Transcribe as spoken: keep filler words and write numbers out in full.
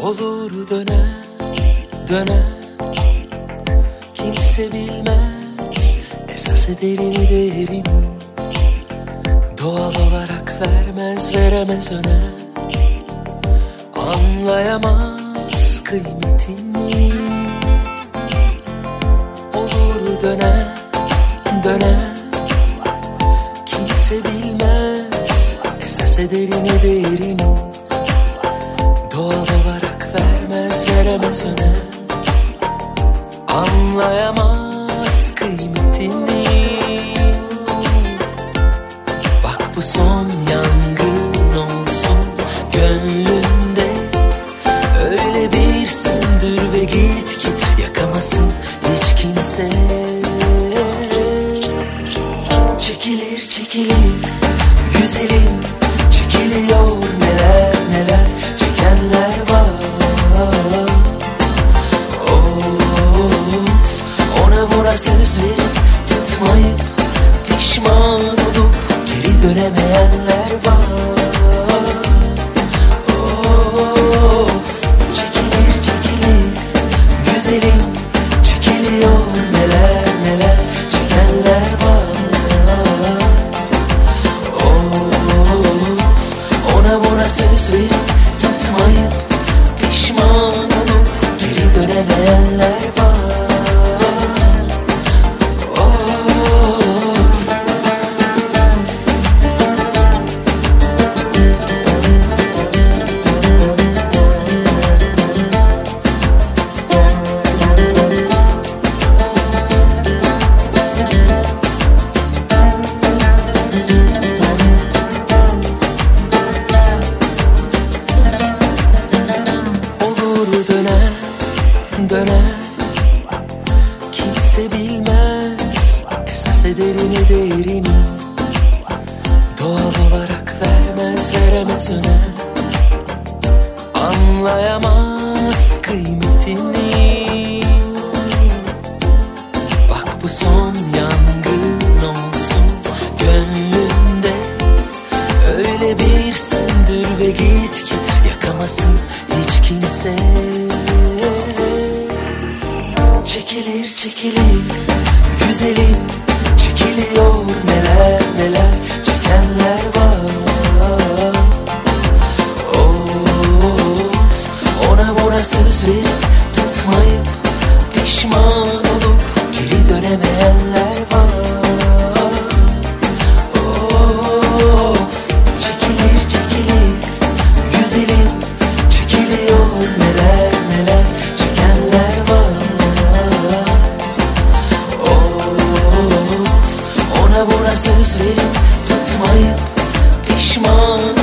Olur döner döner, kimse bilmez esas ederini değerini. Doğal olarak vermez veremez öner, anlayamaz kıymetini. Olur döner döner, kimse bilmez esas ederini değerini. Doğal olarak vermez veremez öner, anlayamaz kıymetini. Bak bu son yangın olsun gönlünde, öyle bir söndür ve git ki yakamasın hiç kimse. Çekilir çekilir güzelim, çekiliyor neler neler, çekenler var. Of, ona buna söz verip tutmayıp pişman olup geri dönemeyenler var. Of, çekilir çekilir güzelim, çekiliyor neler neler, çekenler var. Of, ona buna söz verip tutmayıp pişman olup geri dönemeyenler var. Döner döner, kimse bilmez esas ederini değerini. Doğal olarak vermez veremez öner, anlayamaz kıymetini. Bak bu son yangın olsun gönlünde, öyle bir söndür ve git ki yakamasın hiç kimse. Çekilir çekilir güzelim, çekiliyor neler neler, çekenler var. Of, ona buna söz verip tutmayıp pişman olup geri dönemeyenler var. Of, çekilir çekilir güzelim, çekiliyor neler neler, çekenler var. Of, ona buna söz verip tutmayıp pişman